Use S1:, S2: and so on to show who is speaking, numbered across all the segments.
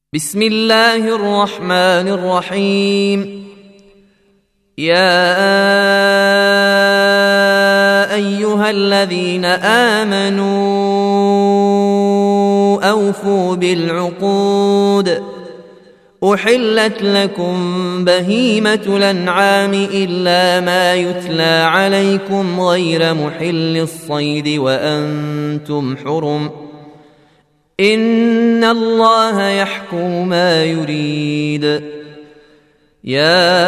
S1: بسم الله الرحمن الرحيم. يا أيها الذين آمنوا أوفوا بالعقود. أحلت لكم بهيمة الأنعام إلا ما يتلى عليكم غير محل الصيد وأنتم حرم، إن الله يحكم ما يريد. يا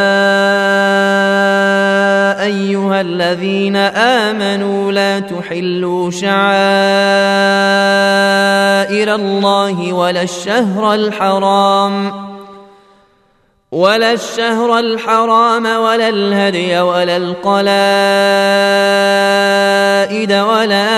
S1: أيها الذين آمنوا لا تحلوا شعائر الله ولا الشهر الحرام ولا الهدي ولا القلائد ولا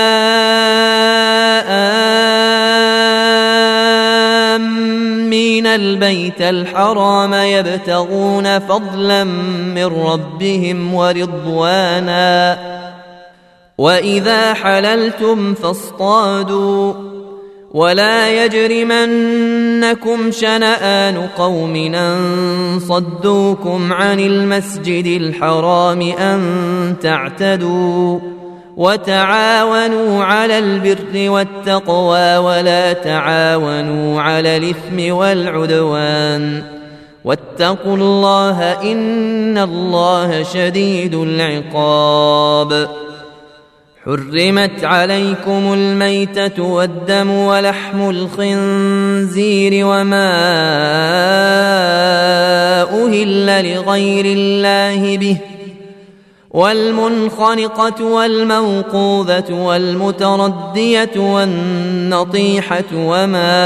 S1: آمين البيت الحرام يبتغون فضلا من ربهم ورضوانا، وإذا حللتم فاصطادوا، ولا يجرمنكم شنآن قوم أن صدوكم عن المسجد الحرام أن تعتدوا، وتعاونوا على البر والتقوى ولا تعاونوا على الإثم والعدوان، واتقوا الله إن الله شديد العقاب. حرمت عليكم الميتة والدم ولحم الخنزير وما أهل لغير الله به، والمنخنقة والموقوذة والمتردية والنطيحة وما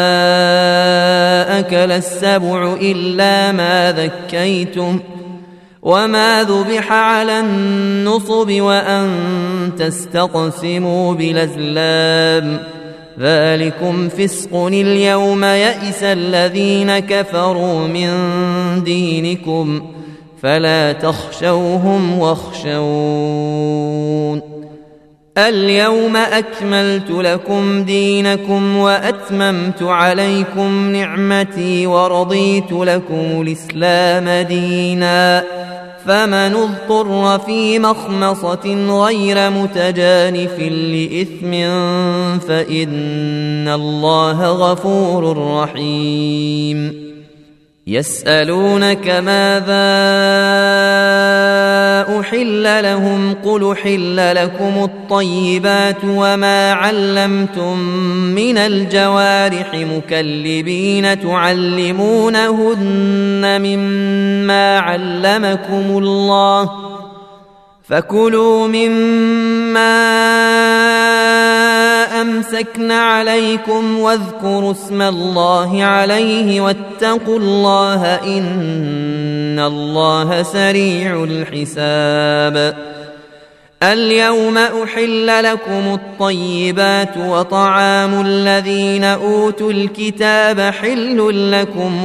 S1: أكل السبع إلا ما ذكيتم، وما ذبح على النصب وأن تستقسموا بالأزلام، ذلكم فسق. اليوم يئس الذين كفروا من دينكم فلا تخشوهم واخشون. اليوم أكملت لكم دينكم وأتممت عليكم نعمتي ورضيت لكم الإسلام دينا، فمن اضطر في مخمصة غير متجانف لإثم فإن الله غفور رحيم. يسألونك ماذا أحل لهم، قل أحل لكم الطيبات وما علمتم من الجوارح مكلبين تعلمونهن مما علمكم الله، فكلوا مما أمسكن عليكم واذكروا اسم الله عليه واتقوا الله إن الله سريع الحساب. اليوم أحل لكم الطيبات وطعام الذين أوتوا الكتاب حل لكم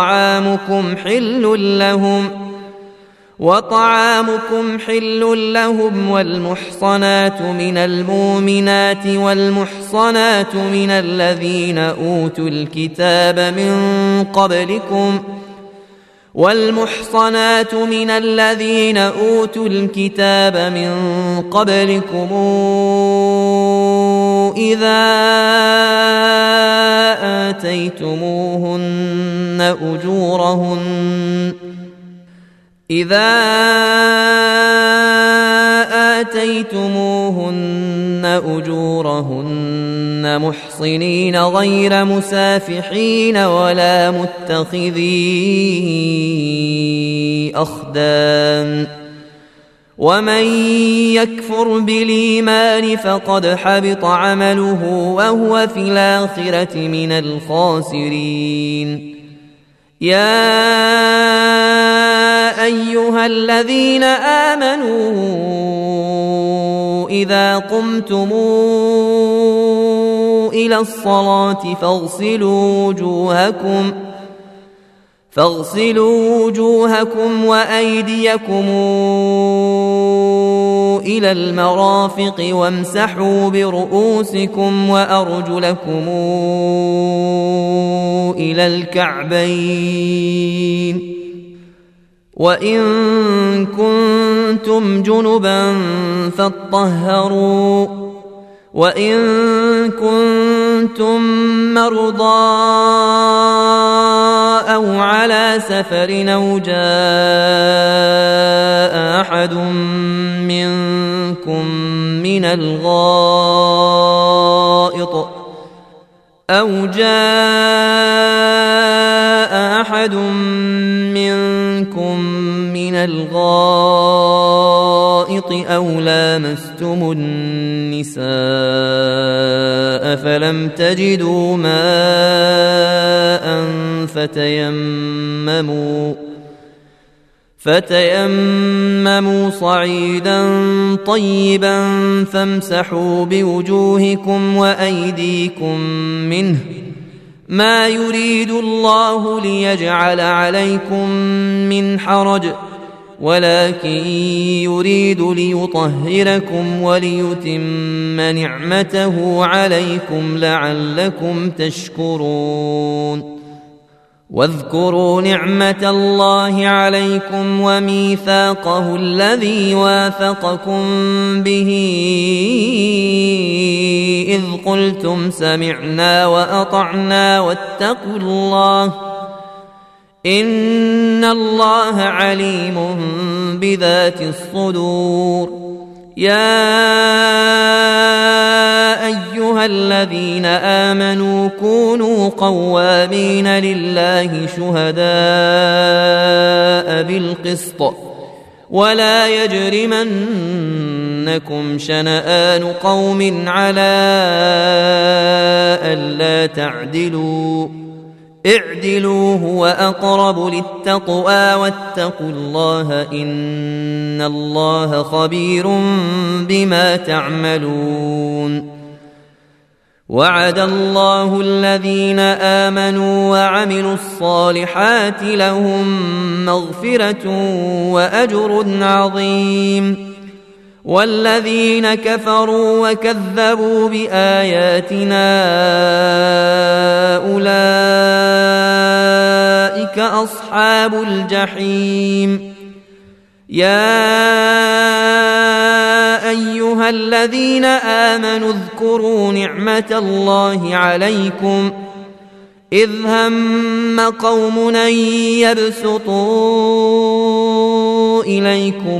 S1: وطعامكم حل لهم، والمحصنات من المؤمنات والمحصنات من الذين أوتوا الكتاب من قبلكم إذا آتيتموهن أجورهن محصنين غير مسافحين ولا متخذي أخدان، ومن يكفر بالإيمان فقد حبط عمله وهو في الآخرة من الخاسرين. يا أيها الذين آمنوا إذا قمتم إلى الصلاة فاغسلوا وجوهكم وأيديكم إلى المرافق وامسحوا برؤوسكم وأرجلكم إلى الكعبين وإن كنتم جنبا فاطهروا وإن كنتم مرضى أو على سفر أو جاء أحد منكم من الغائط أو لامستم النساء فلم تجدوا ماء فتيمموا صعيدا طيبا فامسحوا بوجوهكم وأيديكم منه ما يريد الله ليجعل عليكم من حرج ولكن يريد ليطهركم وليتم نعمته عليكم لعلكم تشكرون واذكروا نعمة الله عليكم وميثاقه الذي واثقكم به إذ قلتم سمعنا وأطعنا واتقوا الله إن الله عليم بذات الصدور يا أيها الذين آمنوا كونوا قوامين لله شهداء بالقسط ولا يجرمنكم شنآن قوم على ألا تعدلوا اعدلوا هو أقرب للتقوى واتقوا الله إن الله خبير بما تعملون وعد الله الذين آمنوا وعملوا الصالحات لهم مغفرة وأجر عظيم والذين كفروا وكذبوا بآياتنا أولئك أصحاب الجحيم يا أيها الذين آمنوا اذكروا نعمة الله عليكم إذ هم قوم أن يبسطوا إليكم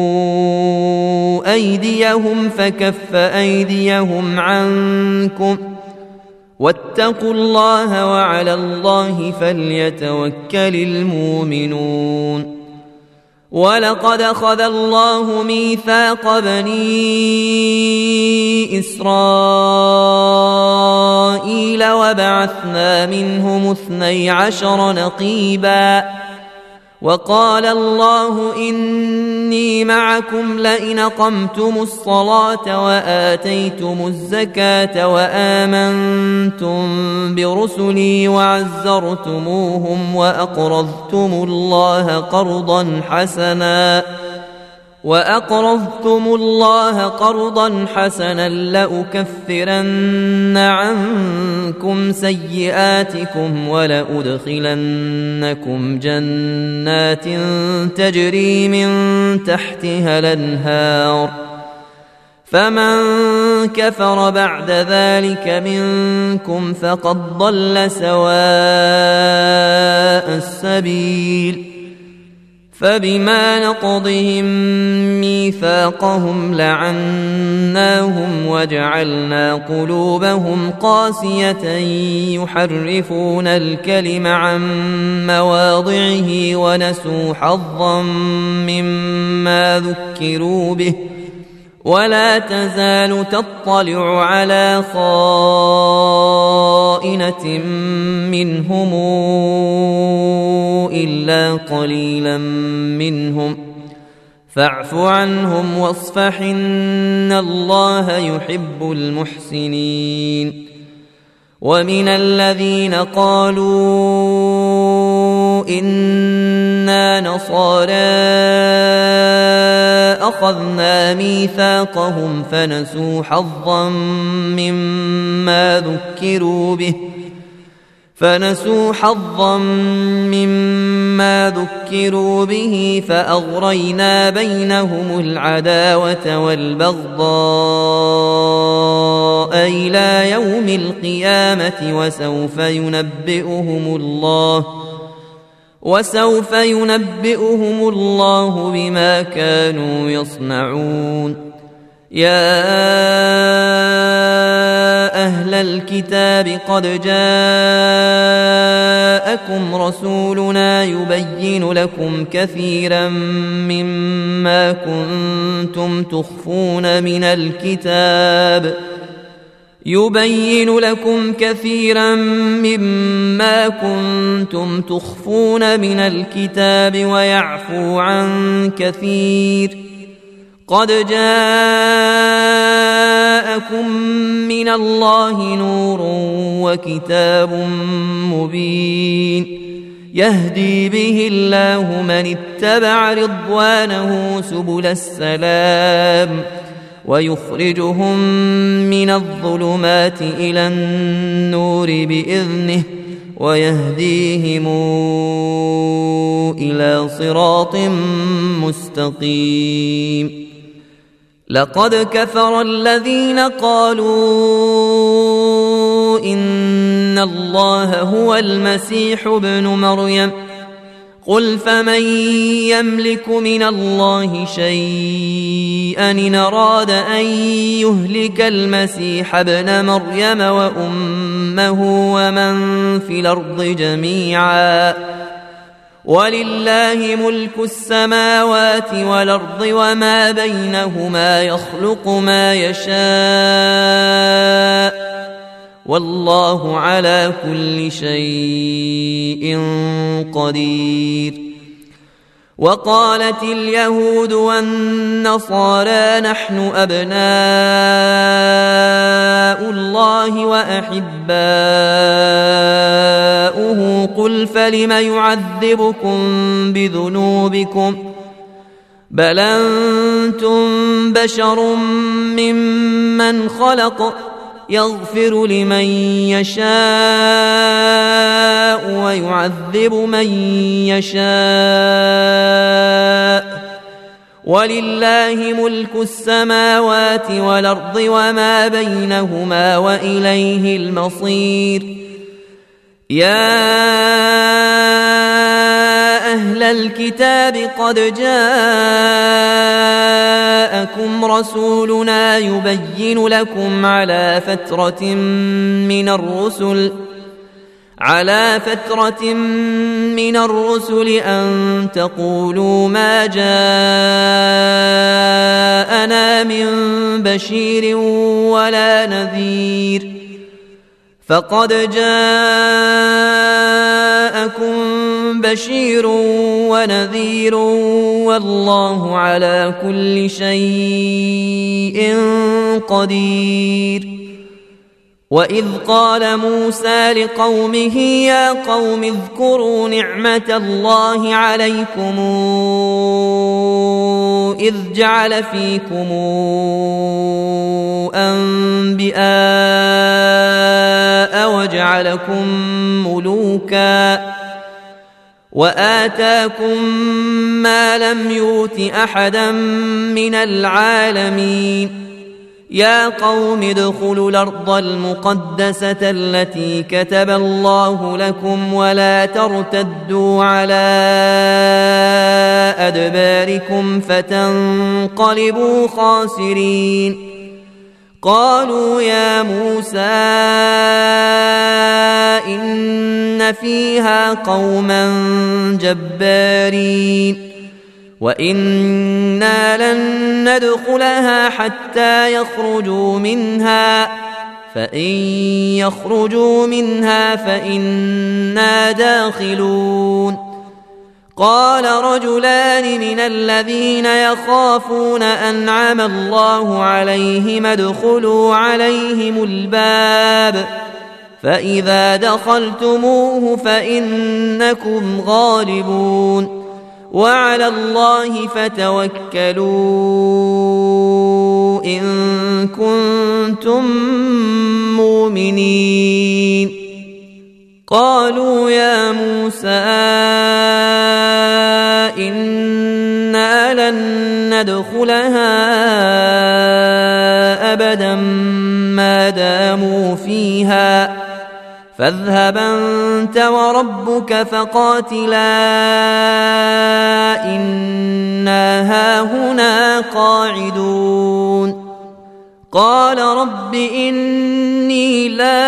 S1: أيديهم فكف أيديهم عنكم واتقوا الله وعلى الله فليتوكل المؤمنون ولقد أخذ الله ميثاق بني إسرائيل وبعثنا منهم 12 نقيبا وقال الله إني معكم لئن أقمتم الصلاة وآتيتم الزكاة وآمنتم برسلي وعزرتموهم وأقرضتم الله قرضا حسنا لأكفرن عنكم سيئاتكم ولأدخلنكم جنات تجري من تحتها الأنهار فمن كفر بعد ذلك منكم فقد ضل سواء السبيل فبما نقضهم ميثاقهم لعناهم وجعلنا قلوبهم قاسية يحرفون الكلم عن مواضعه ونسوا حظا مما ذكروا به ولا تزال تطلع على خائنة منهم إلا قليلا منهم فاعف عنهم واصفح إن الله يحب المحسنين ومن الذين قالوا إنا نصارى أخذنا ميثاقهم فنسوا حظا مما ذكروا به فنسوا حظا مما ذكروا به فأغرينا بينهم العداوة والبغضاء إلى يوم القيامة وسوف ينبئهم الله بما كانوا يصنعون. يا أهل الكتاب قد جاءكم رسولنا يبين لكم كثيرا مما كنتم تخفون من الكتاب ويعفو عن كثير. قد جاءكم من الله نور وكتاب مبين يهدي به الله من اتبع رضوانه سبل السلام ويخرجهم من الظلمات إلى النور بإذنه ويهديهم إلى صراط مستقيم. لقد كفر الذين قالوا إن الله هو المسيح ابن مريم قل فمن يملك من الله شيئا إن أراد أن يهلك المسيح ابن مريم وأمه ومن في الأرض جميعا ولله ملك السماوات والأرض وما بينهما يخلق ما يشاء والله على كل شيء قدير. وقالت اليهود والنصارى نحن أبناء الله وأحباؤه قل فلم يعذبكم بذنوبكم بل أنتم بشر ممن خلق يغفر لمن يشاء ويعذب من يشاء ولله ملك السماوات والأرض وما بينهما وإليه المصير. يا أهل الكتاب قد جاءكم رسولنا يبين لكم على فترة من الرسل أن تقولوا ما جاءنا من بشير ولا نذير فقد جاءكم بشير ونذير والله على كل شيء قدير. وإذ قال موسى لقومه يا قوم اذكروا نعمة الله عليكم إذ جعل فيكم أنبياء وجعلكم ملوكا وآتاكم ما لم يؤت أحدا من العالمين. يا قوم ادخلوا الأرض المقدسة التي كتب الله لكم ولا ترتدوا على أدباركم فتنقلبوا خاسرين. قالوا يا موسى إن فيها قوما جبارين وإنا لن ندخلها حتى يخرجوا منها فإن يخرجوا منها فإنا داخلون. قال رجلان من الذين يخافون أنعم الله عليهم ادخلوا عليهم الباب فإذا دخلتموه فإنكم غالبون وعلى الله فتوكلوا إن كنتم مؤمنين. قالوا يا موسى إنا لن ندخلها أبدا ما داموا فيها فاذهب أنت وربك فقاتلا إنا هاهنا قاعدون قال رب إني لا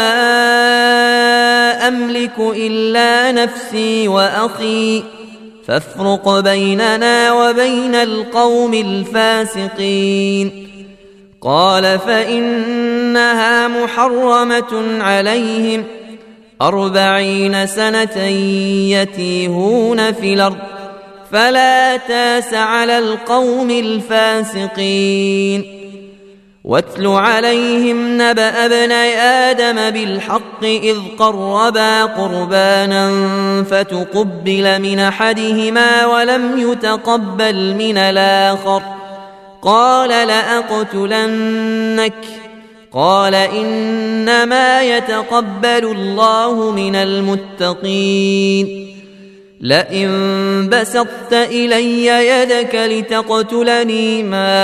S1: أملك إلا نفسي وأخي فافرق بيننا وبين القوم الفاسقين قال فإنها محرمة عليهم 40 سنة يتيهون في الأرض فلا تاس على القوم الفاسقين واتل عليهم نبأ ابني آدم بالحق إذ قربا قربانا فتقبل من أحدهما ولم يتقبل من الآخر قال لأقتلنك قال إنما يتقبل الله من المتقين لئن بسطت إلي يدك لتقتلني ما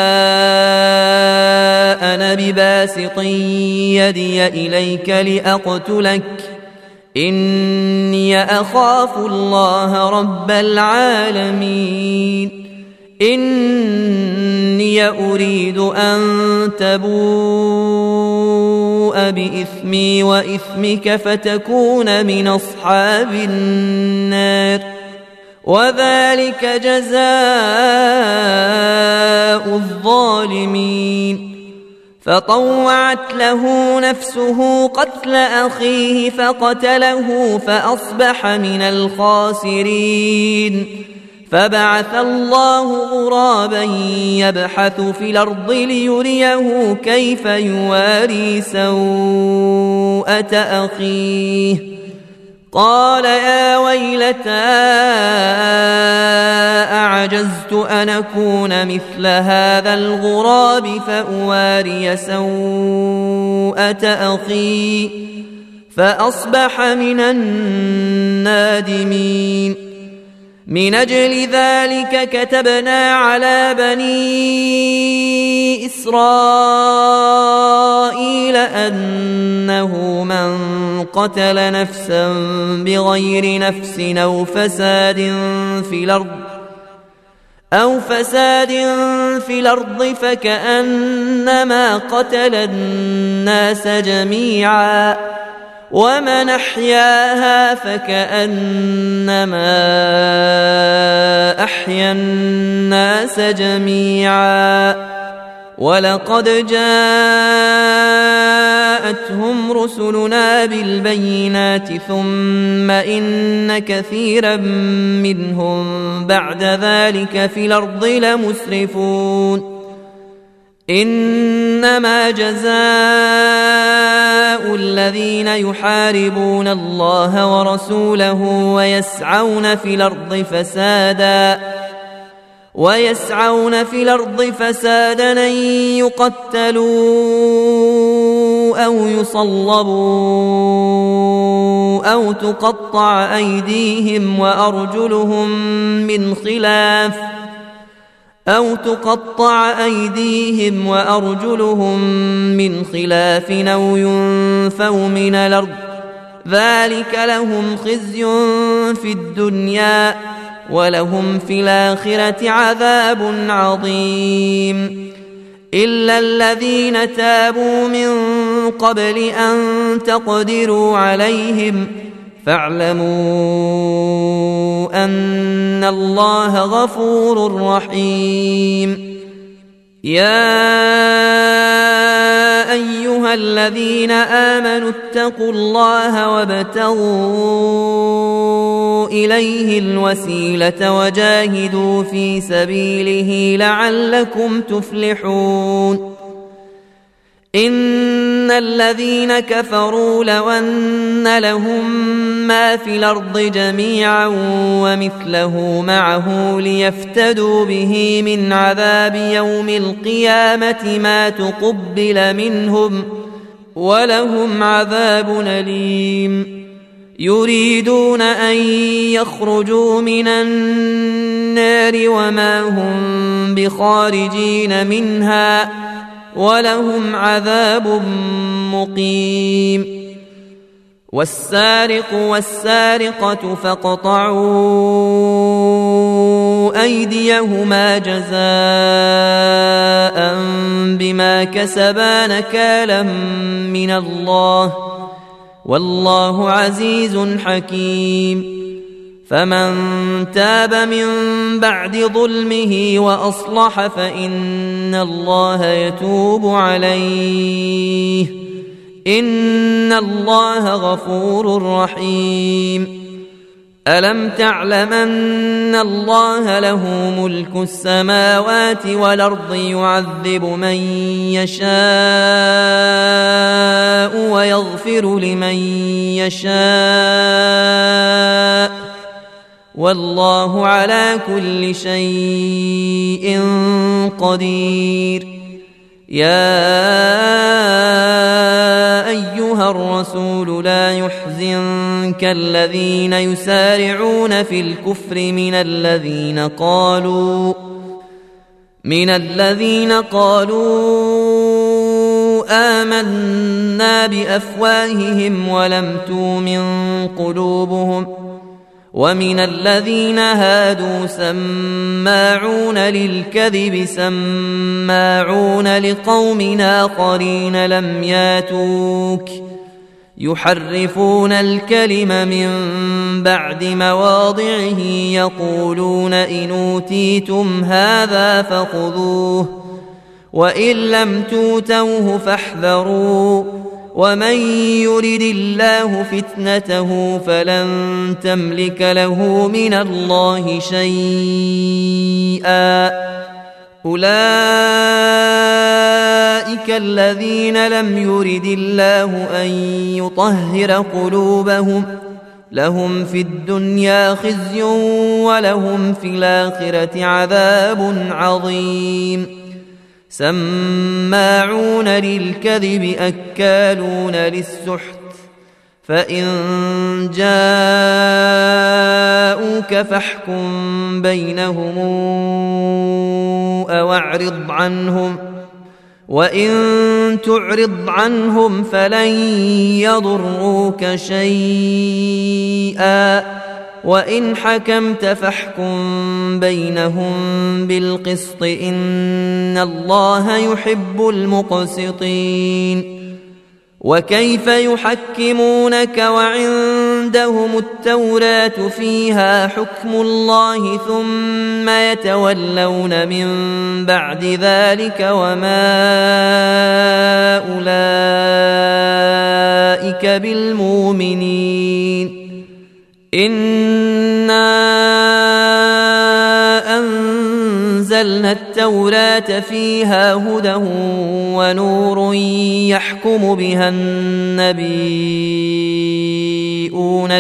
S1: أنا بباسط يدي إليك لأقتلك إني أخاف الله رب العالمين إني أريد أن تبوء بإثمي وإثمك فتكون من أصحاب النار وذلك جزاء الظالمين فطوعت له نفسه قتل أخيه فقتله فأصبح من الخاسرين فبعث الله غرابا يبحث في الأرض ليريه كيف يواري سوءة أخيه قال يا ويلتى أعجزت أن أكون مثل هذا الغراب فأواري سوءة أخي فأصبح من النادمين من أجل ذلك كتبنا على بني إسرائيل أنه من قتل نفسا بغير نفس أو فساد في الأرض فكأنما قتل الناس جميعا ومن أحياها فكأنما أحيا الناس جميعا ولقد جاءتهم رسلنا بالبينات ثم إن كثيرا منهم بعد ذلك في الأرض لمسرفون إنما جزاء الذين يحاربون الله ورسوله ويسعون في الأرض فسادا أن يقتلوا أو يصلبوا أو تقطع أيديهم وأرجلهم من خلاف أو ينفوا من الأرض ذلك لهم خزي في الدنيا ولهم في الآخرة عذاب عظيم إلا الذين تابوا من قبل أن تقدروا عليهم فاعلموا أن الله غفور رحيم يا أيها الذين آمنوا اتقوا الله وابتغوا إليه الوسيلة وجاهدوا في سبيله لعلكم تفلحون إن الذين كفروا لو أن لهم ما في الأرض جميعا ومثله معه ليفتدوا به من عذاب يوم القيامة ما تقبل منهم ولهم عذاب أليم يريدون أن يخرجوا من النار وما هم بخارجين منها ولهم عذاب مقيم والسارق والسارقة فاقطعوا أيديهما جزاء بما كسبا نكالا من الله والله عزيز حكيم فمن تاب من بعد ظلمه وأصلح فإن الله يتوب عليه إن الله غفور رحيم ألم تعلم أن الله له ملك السماوات والأرض يعذب من يشاء ويغفر لمن يشاء والله على كل شيء قدير يا أيها الرسول لا يحزنك الذين يسارعون في الكفر من الذين قالوا آمنا بأفواههم ولم تؤمن قلوبهم ومن الذين هادوا سماعون للكذب سماعون لقوم آخرين لم ياتوك يحرفون الكلم من بعد مواضعه يقولون إن أوتيتم هذا فخذوه وإن لم توتوه فاحذروا ومن يرد الله فتنته فلن تملك له من الله شيئا أولئك الذين لم يرد الله أن يطهر قلوبهم لهم في الدنيا خزي ولهم في الآخرة عذاب عظيم سماعون للكذب أكالون للسحت فإن جاءوك فاحكم بينهم أو أعرض عنهم وإن تعرض عنهم فلن يضروك شيئا وإن حكمت فاحكم بينهم بالقسط إن الله يحب المقسطين وكيف يحكمونك وعندهم التوراة فيها حكم الله ثم يتولون من بعد ذلك وما أولئك بالمؤمنين إنا أنزلنا التوراة فيها هدى ونور يحكم بها النبيون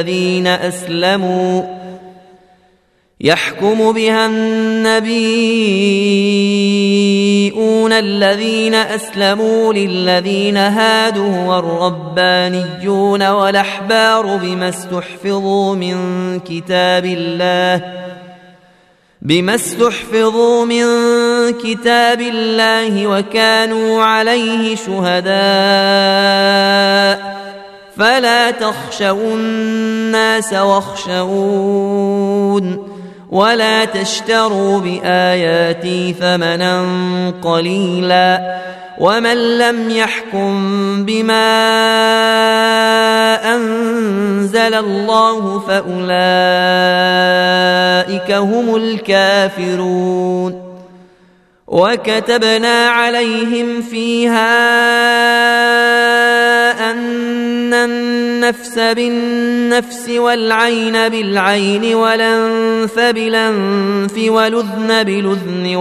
S1: الذين أسلموا للذين هادوا والربانيون والأحبار بما استحفظوا من كتاب الله وكانوا عليه شهداء فلا تخشوا الناس واخشون ولا تشتروا بآياتي ثمنا قليلا ومن لم يحكم بما أنزل الله فأولئك هم الكافرون وكتبنا عليهم فيها أن النفس بالنفس والعين بالعين والأنف بالأنف والأذن بالأذن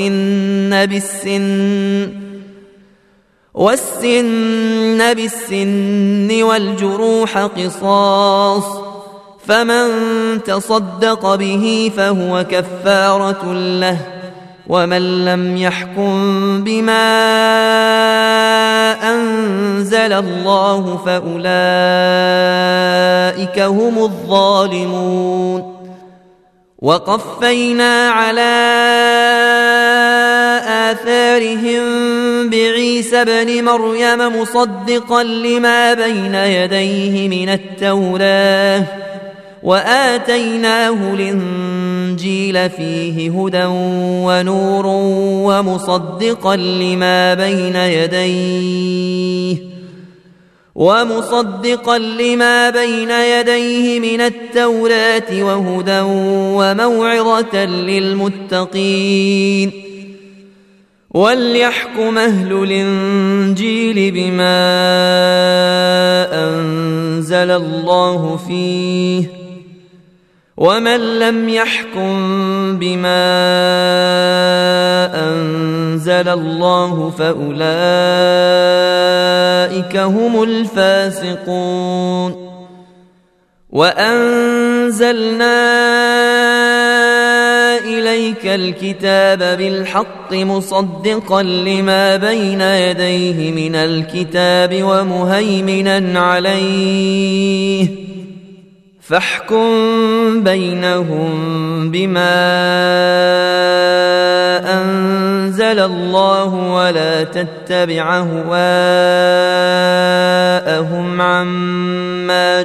S1: والسن بالسن والجروح قصاص فمن تصدق به فهو كفارة له ومن لم يحكم بما أنزل الله فأولئك هم الظالمون. وقفينا على آثارهم بعيسى ابن مريم مصدقا لما بين يديه من التوراة وآتيناه الإنجيل فيه هدى ونور ومصدقا لما بين يديه من التوراة وهدى وموعظة للمتقين. وليحكم أهل الإنجيل بما أنزل الله فيه، ومن لم يحكم بما أنزل الله فأولئك هم الفاسقون. وأنزلنا إليك الكتاب بالحق مصدقا لما بين يديه من الكتاب ومهيمنا عليه، فاحكم بينهم بما أنزل الله ولا تتبع أهواءهم عما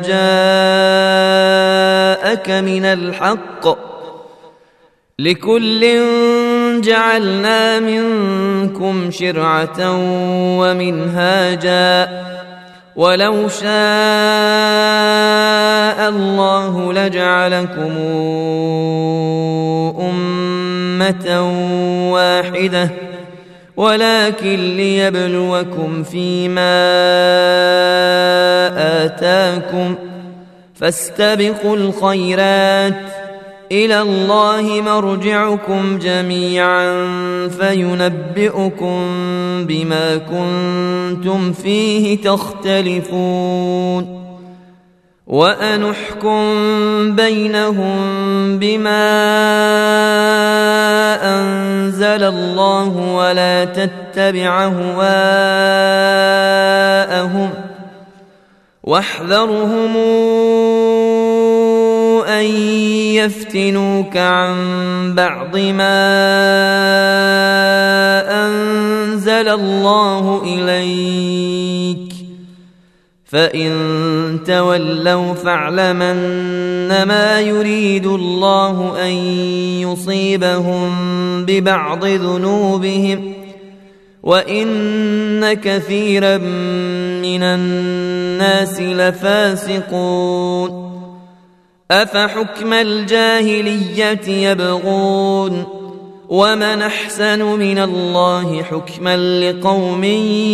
S1: جاءك من الحق، لكل جعلنا منكم شرعة ومنهاجا، ولو شاء الله لجعلكم أمة واحدة، ولكن ليبلوكم فيما آتاكم، فاستبقوا الخيرات، إلى الله مرجعكم جميعا فينبئكم بما كنتم فيه تختلفون. وأنحكم بينهم بما أنزل الله ولا تتبع أهواءهم، واحذرهم أن يفتنوك عن بعض ما أنزل الله إليك، فإن تولوا فاعلم أنما يريد الله أن يصيبهم ببعض ذنوبهم، وإن كثيرا من الناس لفاسقون. أفحكم الجاهلية يبغون، ومن أحسن من الله حكما لقوم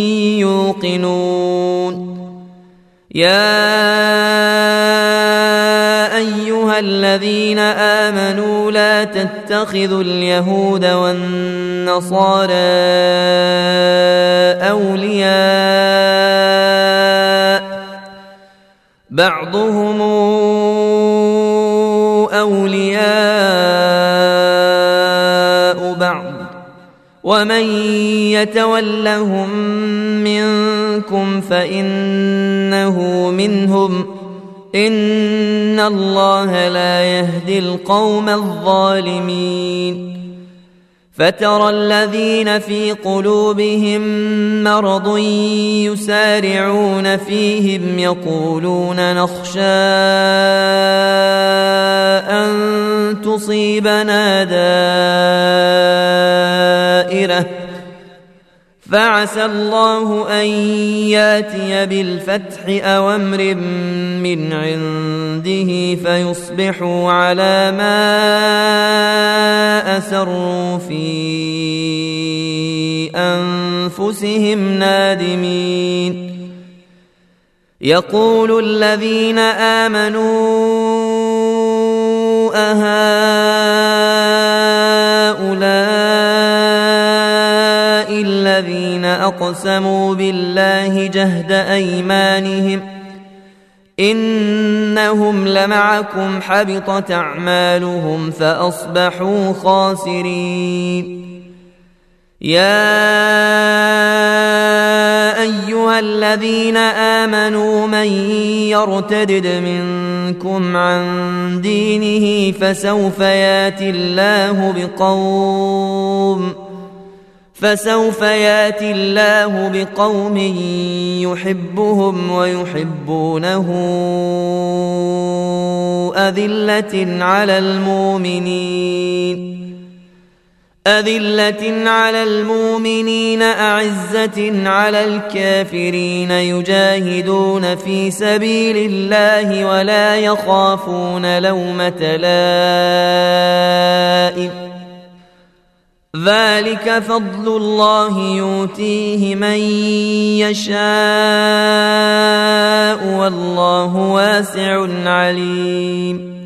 S1: يوقنون. يا أيها الذين آمنوا لا تتخذوا اليهود والنصارى أولياء، بعضهم أولياء بعض، ومن يتولهم منكم فإنه منهم، إن الله لا يهدي القوم الظالمين. فترى الذين في قلوبهم مرض يسارعون فيهم يقولون نخشى أن تصيبنا دائرة، فعسى الله أن ياتي بالفتح أو أمر من عنده فيصبحوا على ما أسروا في أنفسهم نادمين. يقول الذين آمنوا أهؤلاء الذين أقسموا بالله جهد أيمانهم إنهم لمعكم حبطت أعمالهم فأصبحوا خاسرين. يا أيها الذين آمنوا من يرتدد منكم عن دينه فسوف ياتي الله بقوم يحبهم ويحبونه أذلة على المؤمنين أعزة على الكافرين يجاهدون في سبيل الله ولا يخافون لومة لائم ذلك فضل الله يؤتيه من يشاء والله واسع عليم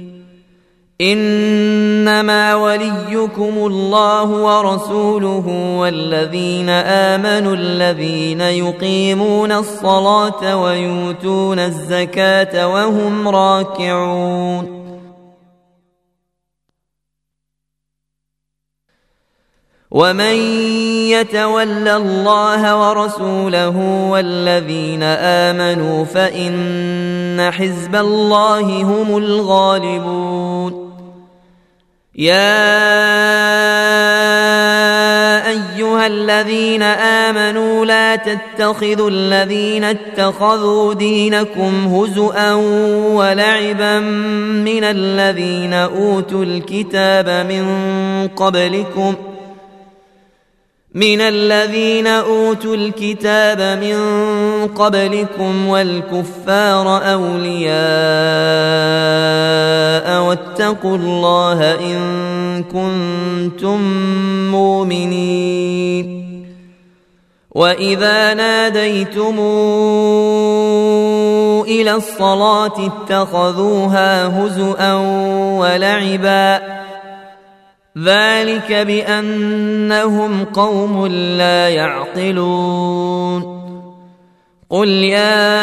S1: إنما وليكم الله ورسوله والذين آمنوا الذين يقيمون الصلاة ويؤتون الزكاة وهم راكعون ومن يتول الله ورسوله والذين آمنوا فإن حزب الله هم الغالبون يا أيها الذين آمنوا لا تتخذوا الذين اتخذوا دينكم هزؤا ولعبا من الذين أوتوا الكتاب من قبلكم والكفار أولياء واتقوا الله إن كنتم مؤمنين وإذا ناديتم إلى الصلاة اتخذوها هزؤا ولعبا ذلك بأنهم قوم لا يعقلون قل يا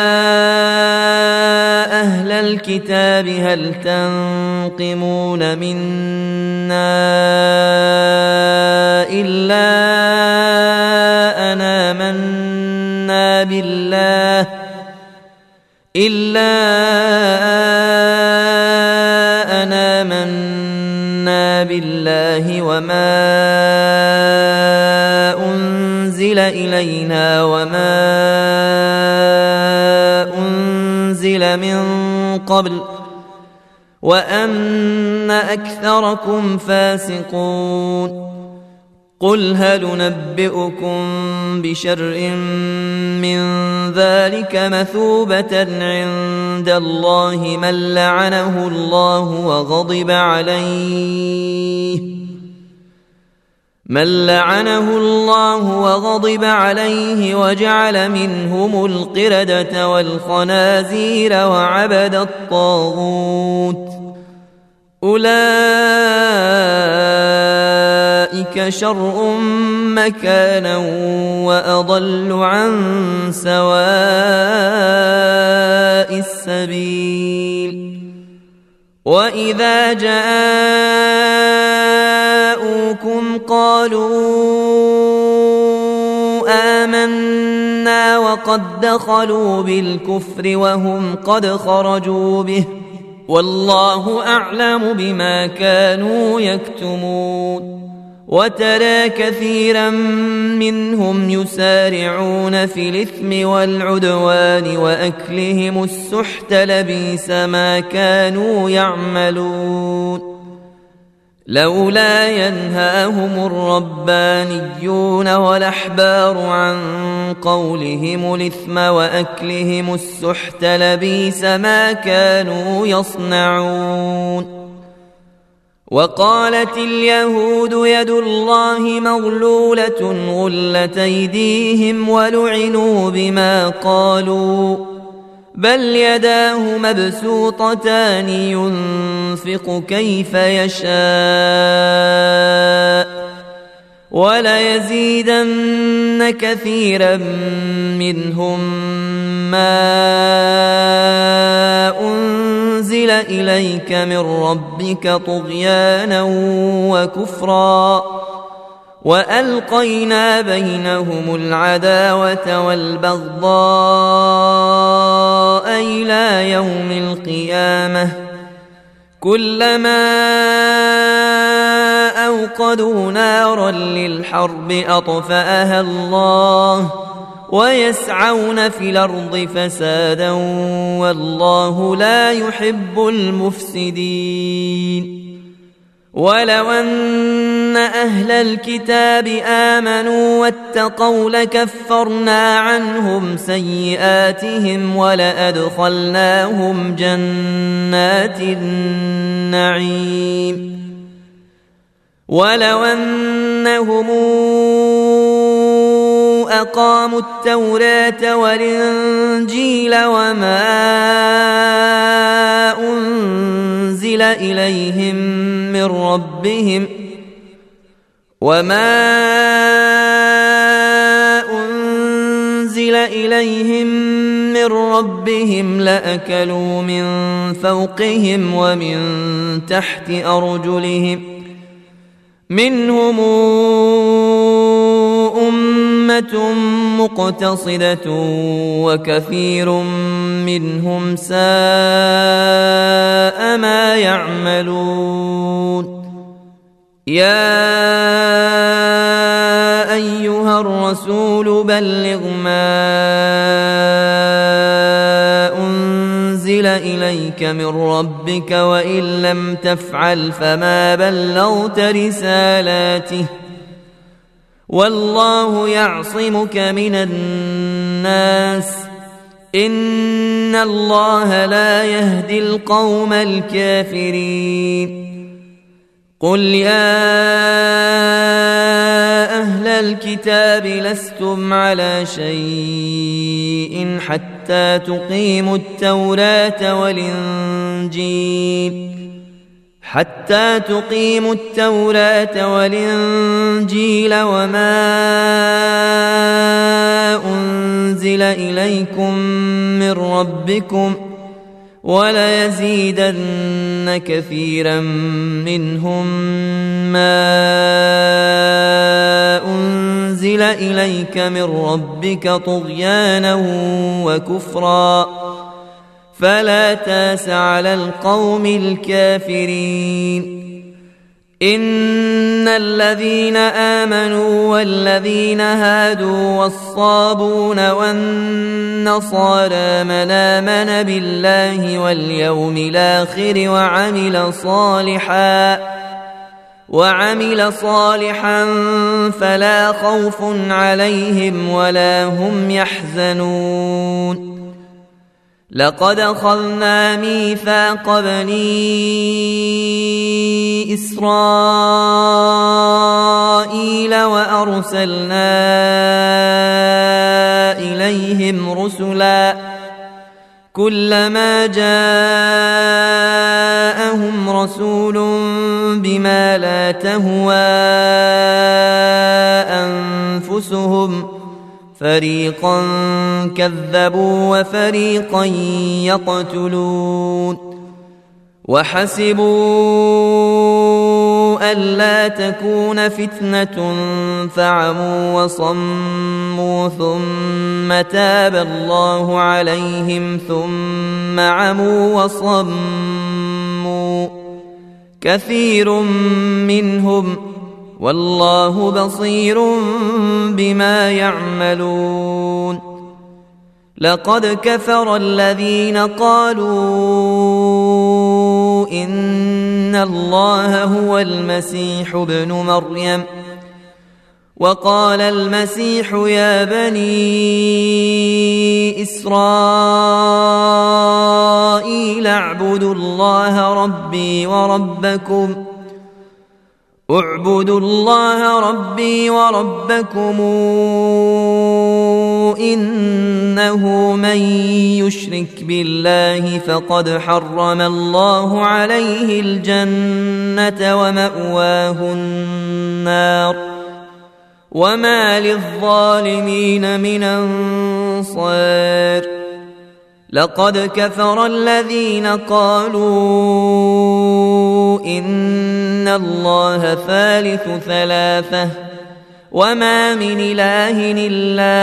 S1: أهل الكتاب هل تنقمون منا إلا أن آمنا بالله وما أنزل إلينا وما أنزل من قبل وأن أكثركم فاسقون قل هل ننبئكم بشر من ذلك مثوبة عند الله من لعنه الله وغضب عليه وجعل منهم القردة والخنازير وعبد الطاغوت أولئك شر مكانا وأضل عن سواء السبيل وإذا جاءوكم قالوا آمنا وقد دخلوا بالكفر وهم قد خرجوا به والله أعلم بما كانوا يكتمون وترى كثيرا منهم يسارعون في الإثم والعدوان وأكلهم السحت لبئس ما كانوا يعملون لولا ينهاهم الربانيون والأحبار عن قولهم الإثم وأكلهم السحت لبئس ما كانوا يصنعون وقالت اليهود يد الله مغلولة غلت أيديهم ولعنوا بما قالوا بل يداه مبسوطتان ينفق كيف يشاء وليزيدن كثيرا منهم ما أنزل إليك من ربك طغيانا وكفرا وألقينا بينهم العداوة والبغضاء إلى يوم القيامة كلما أوقدوا نارا للحرب أطفأها الله ويسعون في الأرض فسادا والله لا يحب المفسدين ولو أن أهل الكتاب آمنوا واتقوا لكفرنا عنهم سيئاتهم ولأدخلناهم جنات النعيم ولو أنهم أقاموا التوراة والإنجيل وما أنزل إليهم من ربهم لأكلوا من فوقهم ومن تحت أرجلهم منهم أمة مقتصدة وكثير منهم ساء ما يعملون يا أيها الرسول بلغ ما أنزل إليك من ربك وإن لم تفعل فما بلغت رسالاته والله يعصمك من الناس إن الله لا يهدي القوم الكافرين قل يا أهل الكتاب لستم على شيء حتى تقيموا التوراة والإنجيل وما أنزل إليكم من ربكم وليزيدن كثيرا منهم ما أنزل إليك من ربك طغيانا وكفرا فلا تاس على القوم الكافرين إن الذين آمنوا والذين هادوا والصابون والنصارى من آمن بالله واليوم الآخر وعمل صالحا فلا خوف عليهم ولا هم يحزنون لقد أخذنا ميثاق بني إسرائيل وأرسلنا إليهم رسلا كلما جاءهم رسول بما لا تهوى أنفسهم فريقا كذبوا وفريقا يقتلون وحسبوا ألا تكون فتنة فعموا وصموا ثم تاب الله عليهم ثم عموا وصموا كثير منهم والله بصير بما يعملون لقد كفر الذين قالوا إن الله هو المسيح ابن مريم وقال المسيح يا بني إسرائيل اعبدوا الله ربي وربكم إنه من يشرك بالله فقد حرم الله عليه الجنة ومأواه النار وما للظالمين من أنصار لقد كفر الذين قالوا إن الله ثالث ثلاثة وما من إله إلا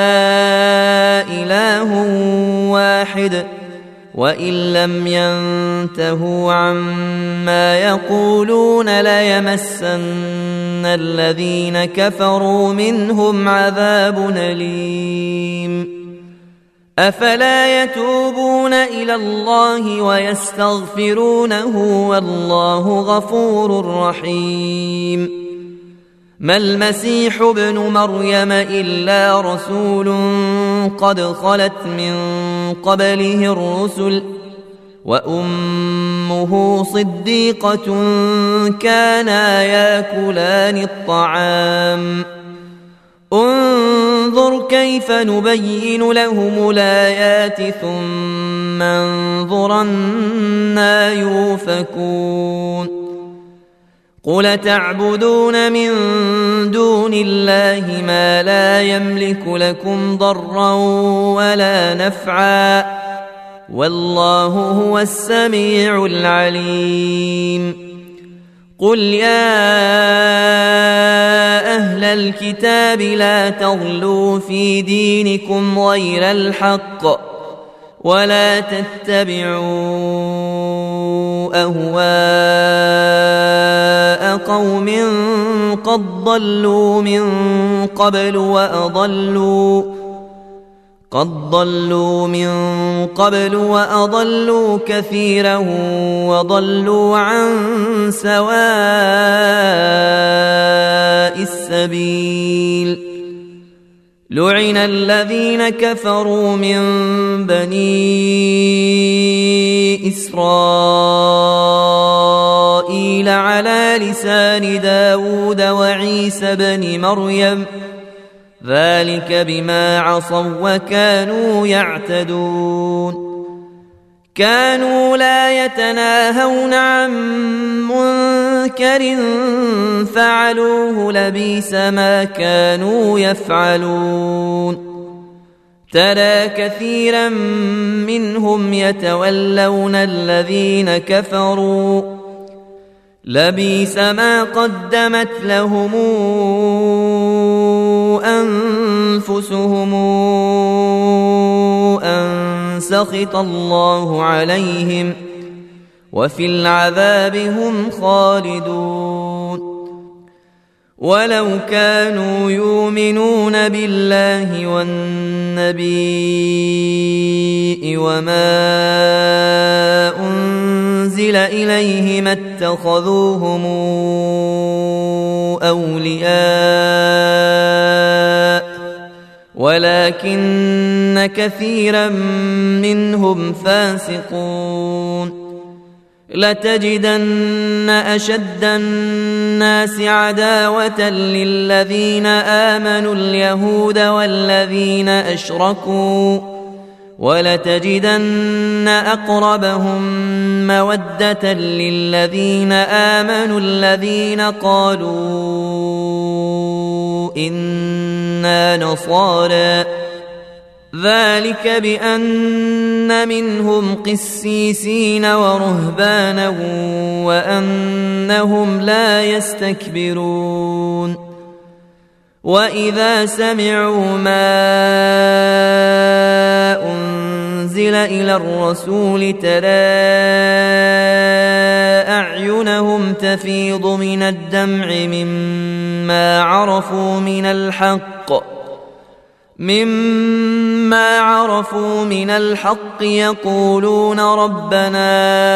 S1: إله واحد وإن لم ينتهوا عما يقولون ليمسن الذين كفروا منهم عذاب أليم أفلا يتوبون إلى الله ويستغفرونه والله غفور رحيم ما المسيح ابن مريم إلا رسول قد خلت من قبله الرسل وأمه صديقة كانا ياكلان الطعام انظر كيف نبين لهم الآيات ثم انظر أنى يؤفكون قل تعبدون من دون الله ما لا يملك لكم ضرا ولا نفعا والله هو السميع العليم قل يا أهل الكتاب لا تغلوا في دينكم غير الحق ولا تتبعوا أهواء قوم قد ضلوا من قبل وأضلوا كثيرا وضلوا عن سواء السبيل لعن الذين كفروا من بني إسرائيل على لسان داود وعيسى بن مريم ذلك بما عصوا وكانوا يعتدون كانوا لا يتناهون عن منكر فعلوه لبئس ما كانوا يفعلون ترى كثيرا منهم يتولون الذين كفروا لبئس ما قدمت لهم أنفسهم أن سخط الله عليهم وفي العذاب هم خالدون ولو كانوا يؤمنون بالله والنبي وما أنزل إليه ما اتخذوهم أولياء ولكن كثيرا منهم فاسقون لتجدن أشد الناس عداوة للذين آمنوا اليهود والذين أشركوا ولتجدن أقربهم مودة للذين آمنوا الذين قالوا إنا نصارى ذلك بأن منهم قسيسين ورهبانا وأنهم لا يستكبرون وإذا سمعوا ما أنزل إلى الرسول ترى أعينهم تفيض من الدمع مما عرفوا من الحق يقولون ربنا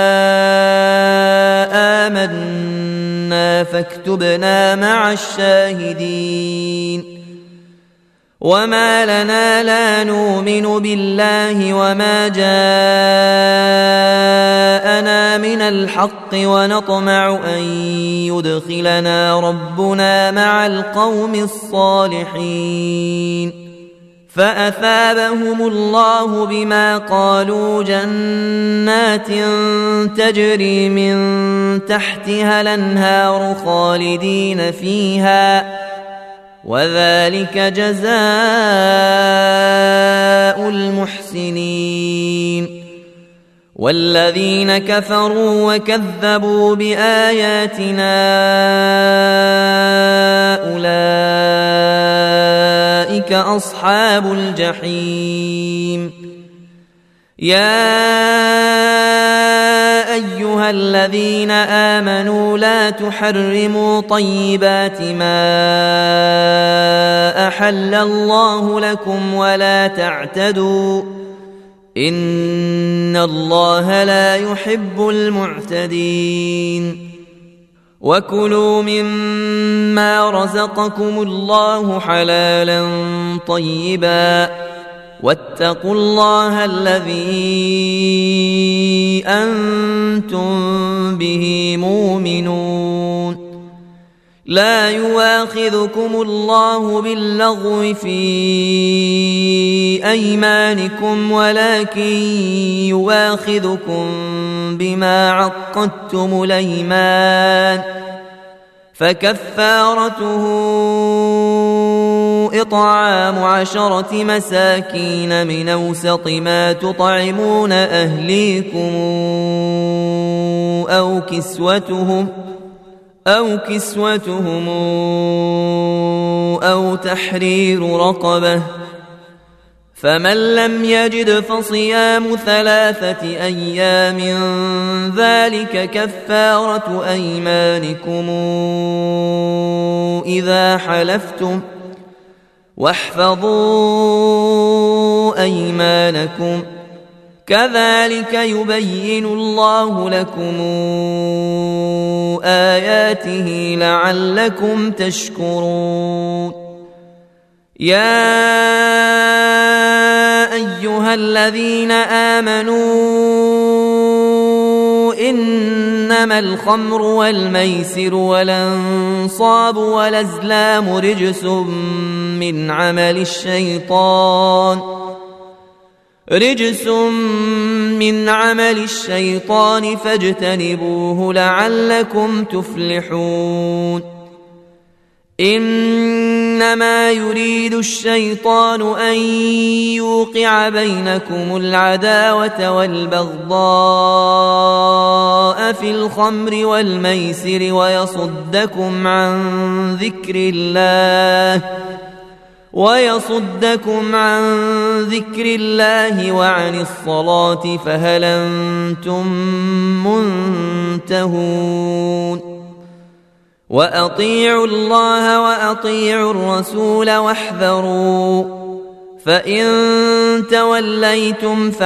S1: آمنا فاكتبنا مع الشاهدين وما لنا لا نؤمن بالله وما جاءنا من الحق ونطمع أن يدخلنا ربنا مع القوم الصالحين فأثابهم الله بما قالوا جنات تجري من تحتها الأنهار خالدين فيها وذلك جزاء المحسنين والذين كفروا وكذبوا بآياتنا أولئك أصحاب الجحيم. يا أيها الذين آمنوا لا تحرموا طيبات ما أحل الله لكم ولا تعتدوا إن الله لا يحب المعتدين. وكلوا مما رزقكم الله حلالا طيبا واتقوا الله الذي أنتم به مؤمنون. لا يؤاخذكم الله باللغو في أيمانكم ولكن يؤاخذكم بما عقدتم الأيمان فكفارته إطعام 10 مساكين من أوسط ما تطعمون أهليكم أو كسوتهم أو تحرير رقبة، فمن لم يجد فصيام 3 أيام ذلك كفارة أيمانكم إذا حلفتم واحفظوا أيمانكم كذلك يبين الله لكم آياته لعلكم تشكرون. يا أيها الذين آمنوا إنما الخمر والميسر والأنصاب والأزلام رجس من عمل الشيطان فاجتنبوه لعلكم تفلحون. إنما يريد الشيطان أن يوقع بينكم العداوة والبغضاء في الخمر والميسر ويصدكم عن ذكر الله وعن الصلاة فهل أنتم منتهون. وأطيعوا الله وأطيعوا الرسول واحذروا فإن توليتم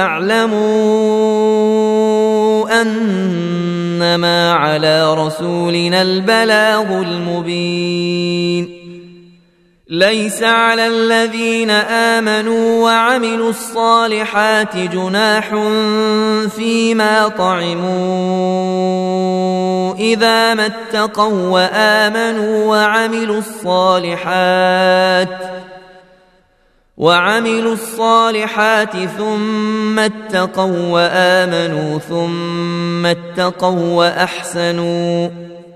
S1: فاعلموا أنما على رسولنا البلاغ المبين. ليس على الذين آمنوا وعملوا الصالحات جناح فيما طعموا إذا ما اتقوا وعملوا الصالحات ثم اتقوا وآمنوا ثم اتقوا وأحسنوا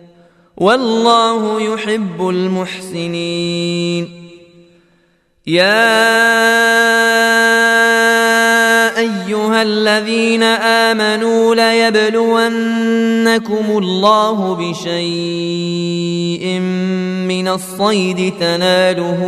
S1: والله يحب المحسنين. يا أيها الذين آمنوا ليبلونكم الله بشيء من الصيد تناله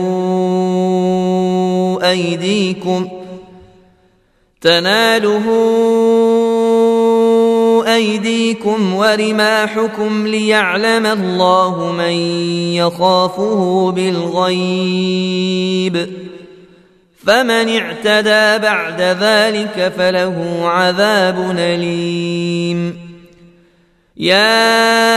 S1: أيديكم ورماحكم ليعلم الله من يخافه بالغيب فمن اعتدى بعد ذلك فله عذاب أليم. يا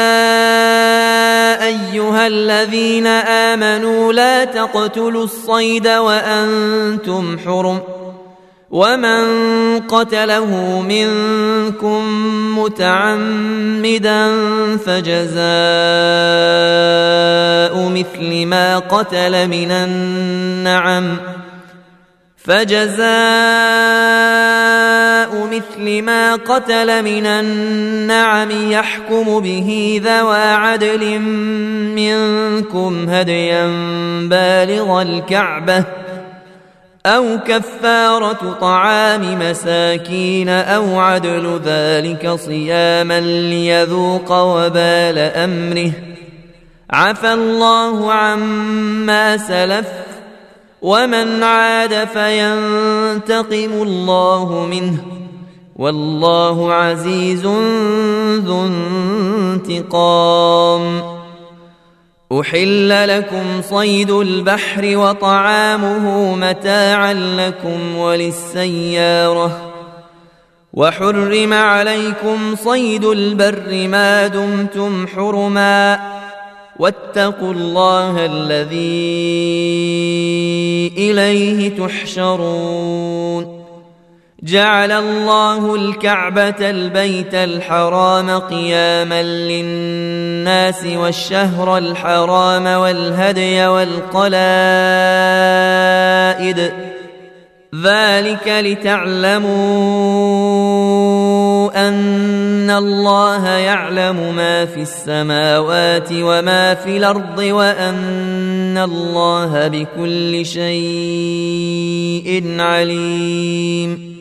S1: أيها الذين آمنوا لا تقتلوا الصيد وأنتم حرم ومن قتله منكم متعمدا فجزاء مثل ما قتل من النعم يحكم به ذوى عدل منكم هديا بالغ الكعبة أو كفارة طعام مساكين أو عدل ذلك صياما ليذوق وبال أمره عفى الله عما سلف ومن عاد فينتقم الله منه والله عزيز ذو انتقام. أحل لكم صيد البحر وطعامه متاعا لكم وللسيارة وحرم عليكم صيد البر ما دمتم حرما واتقوا الله الذي إليه تحشرون. جعل الله الكعبة البيت الحرام قياما للناس والشهر الحرام والهدي والقلائد ذلك لتعلموا أن الله يعلم ما في السماوات وما في الأرض وأن الله بكل شيء عليم.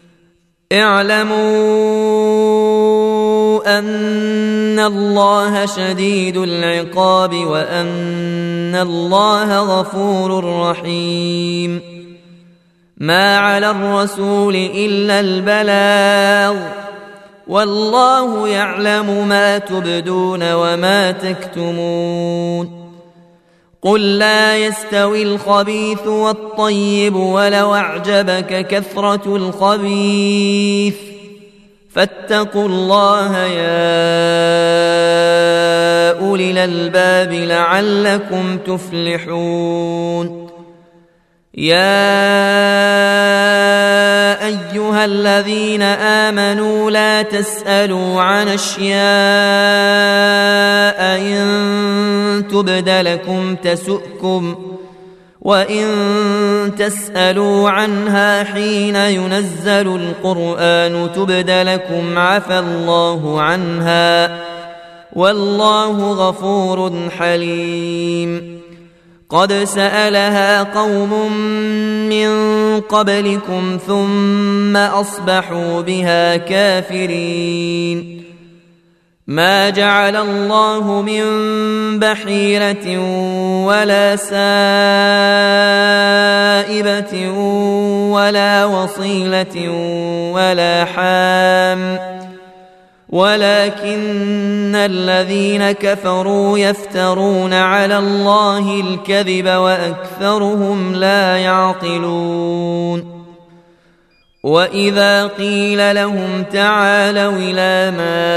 S1: اعلموا أن الله شديد العقاب وأن الله غفور رحيم. ما على الرسول إلا البلاغ والله يعلم ما تبدون وما تكتمون. قل لا يستوي الخبيث والطيب ولو أعجبك كثرة الخبيث فاتقوا الله يا أولي الألباب لعلكم تفلحون. يا أيها الذين آمنوا لا تسألوا عن أشياء إن تبد لكم تسؤكم وإن تسألوا عنها حين ينزل القرآن تبد لكم عفى الله عنها والله غفور حليم. قد سألها قوم من قبلكم ثم أصبحوا بها كافرين. ما جعل الله من بحيرة ولا سائبة ولا وصيلة ولا حام ولكن الذين كفروا يفترون على الله الكذب وأكثرهم لا يعقلون. وإذا قيل لهم تعالوا إلى ما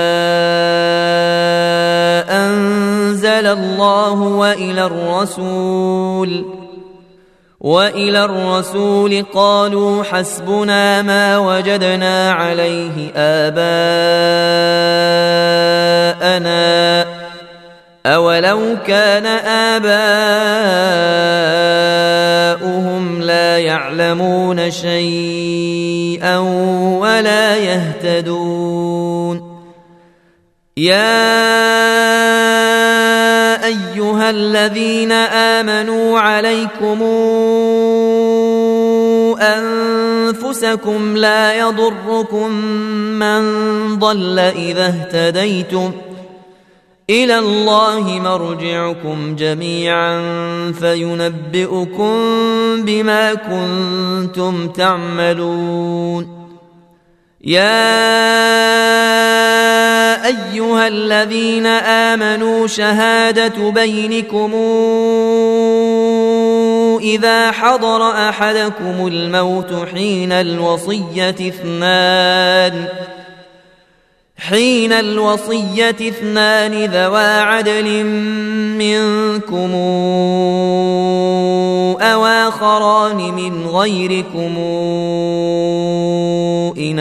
S1: أنزل الله وإلى الرسول قالوا حسبنا ما وجدنا عليه آباءنا أولو كان آباؤهم لا يعلمون شيئا ولا يهتدون. يا أيها الذين آمنوا عليكم أنفسكم لا يضركم من ضل إذا اهتديتم إلى الله مرجعكم جميعا فينبئكم بما كنتم تعملون. يا أيها الذين آمنوا شهادة بينكم إذا حضر أحدكم الموت حين الوصية اثنان ذوى عدل منكم أو آخران من غيركم إن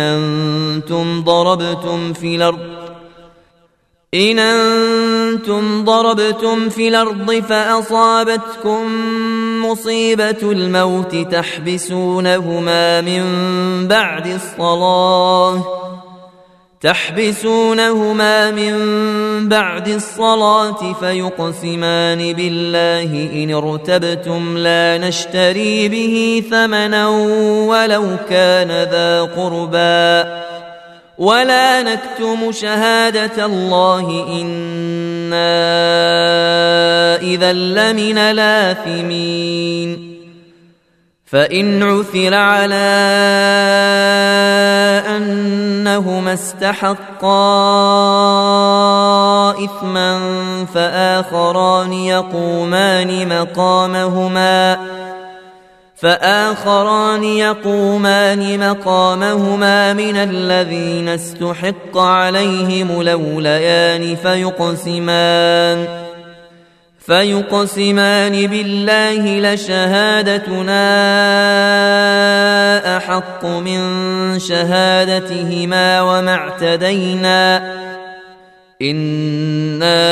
S1: أنتم ضربتم في الأرض فأصابتكم مصيبة الموت تحبسونهما من بعد الصلاة تحبسونهما من بعد الصلاة فيقسمان بالله إن ارتبتم لا نشتري به ثمنا ولو كان ذا قربى ولا نكتم شهادة الله إنا إذا لمن الآثمين فإن عثر على أنهما استحقا إثما فآخران يقومان مقامهما من الذين استحق عليهم الأوليان فيقسمان بالله لشهادتنا أحق من شهادتهما وما اعتدينا إنا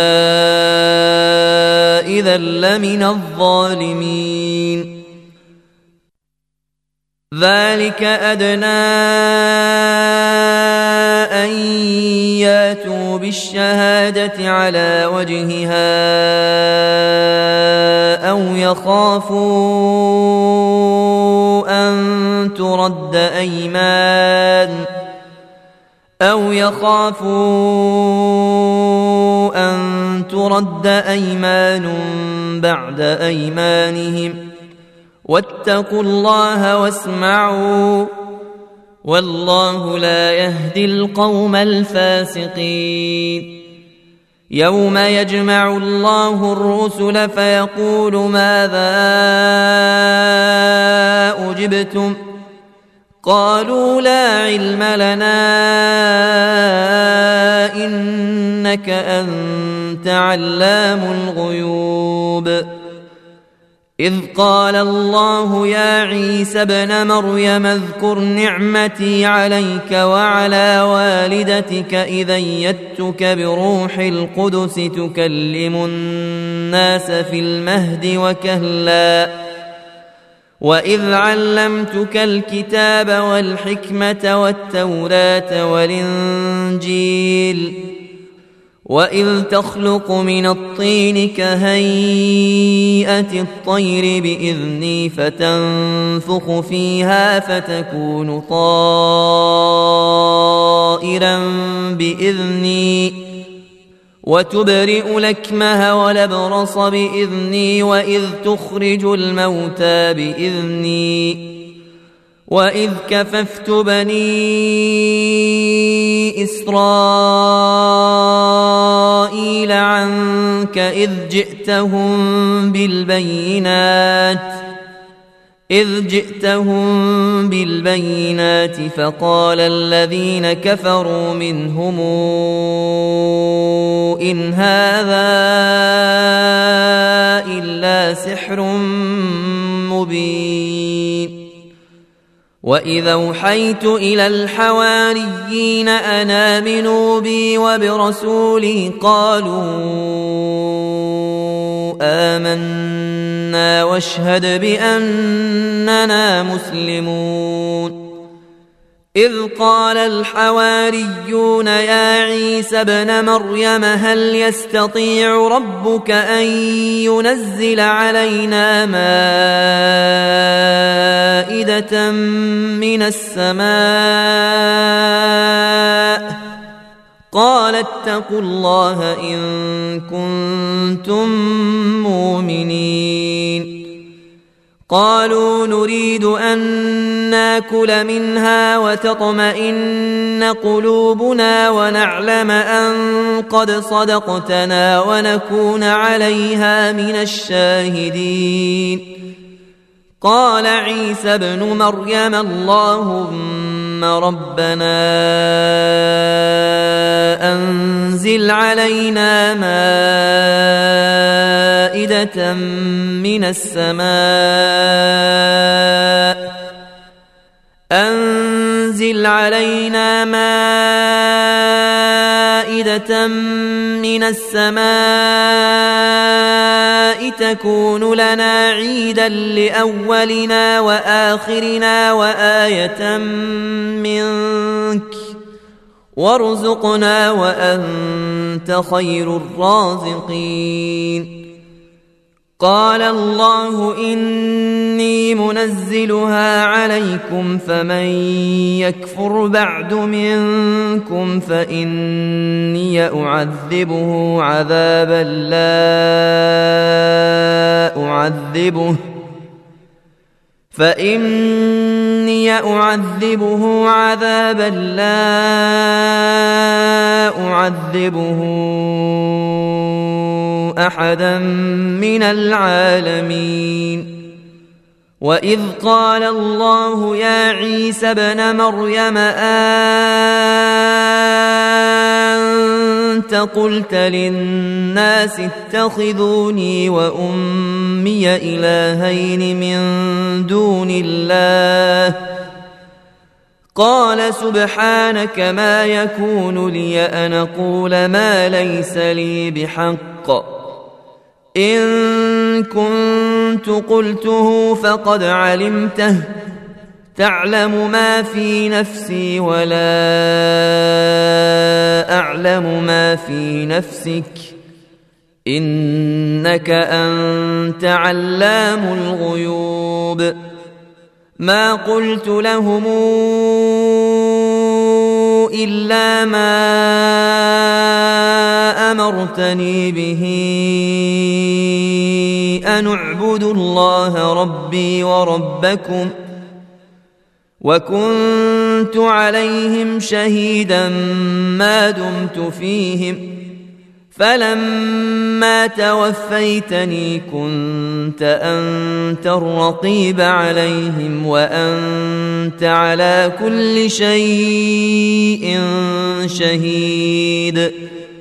S1: إذا لمن الظالمين ذلك أدنى أن ياتوا بالشهادة على وجهها أو يخافوا أن ترد أيمان بعد أيمانهم واتقوا الله واسمعوا والله لا يهدي القوم الفاسقين يوم يجمع الله الرسل فيقول ماذا أجبتم قالوا لا علم لنا إنك أنت علام الغيوب إذ قال الله يا عيسى ابن مريم اذكر نعمتي عليك وعلى والدتك إذ أيدتك بروح القدس تكلم الناس في المهد وكهلا وإذ علمتك الكتاب والحكمة والتوراة والإنجيل وإذ تخلق من الطين كهيئة الطير بإذني فتنفخ فيها فتكون طائرا بإذني وتبرئ الأكمه والأبرص بإذني وإذ تخرج الموتى بإذني وإذ كففت بني إسرائيل عنك إذ جئتهم بالبينات فقال الذين كفروا منهم إن هذا إلا سحر مبين وإذا أوحيت إلى الحواريين أن آمنوا بي وبرسولي قالوا آمنا واشهد بأننا مسلمون إذ قال الحواريون يا عيسى ابن مريم هل يستطيع ربك أن ينزل علينا مائدة من السماء قال اتقوا الله إن كنتم مؤمنين قالوا نريد أن ناكل منها وتطمئن قلوبنا ونعلم أن قد صدقتنا ونكون عليها من الشاهدين قال عيسى ابن مريم اللهم ربنا أنزل علينا مائدة من السماء أنزل علينا مائدة من السماء تكون لنا عيدا لأولنا وآخرنا وآية منك وارزقنا وأنت خير الرازقين. قال الله إني منزلها عليكم فمن يكفر بعد منكم فإني أعذبه عذابا لا أعذبه أحدا من العالمين. وإذ قال الله يا عيسى ابن مريم أنت قلت للناس اتخذوني وأمي إلهين من دون الله قال سبحانك ما يكون لي أن أقول ما ليس لي بحق إن كنت قلته فقد علمته تعلم ما في نفسي ولا أعلم ما في نفسك إنك أنت علام الغيوب. ما قلت لهم إلا ما أمرتني به أن اعبدوا الله ربي وربكم وكنت عليهم شهيدا ما دمت فيهم فلما توفيتني كنت أنت الرقيب عليهم وأنت على كل شيء شهيد.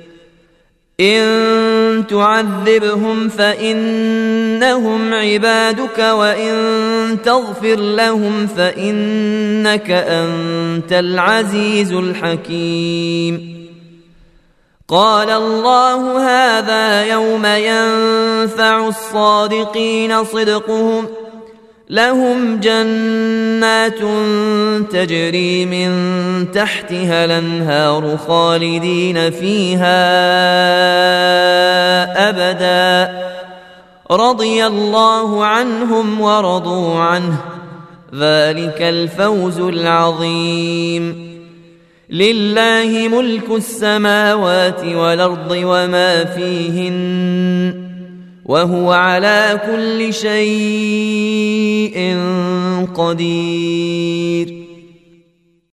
S1: إن تعذبهم فإنهم عبادك وإن تغفر لهم فإنك أنت العزيز الحكيم. قال الله هذا يوم ينفع الصادقين صدقهم لهم جنات تجري من تحتها الأنهار خالدين فيها أبدا رضي الله عنهم ورضوا عنه ذلك الفوز العظيم. لله ملك السماوات والأرض وما فيهن وهو على كل شيء قدير.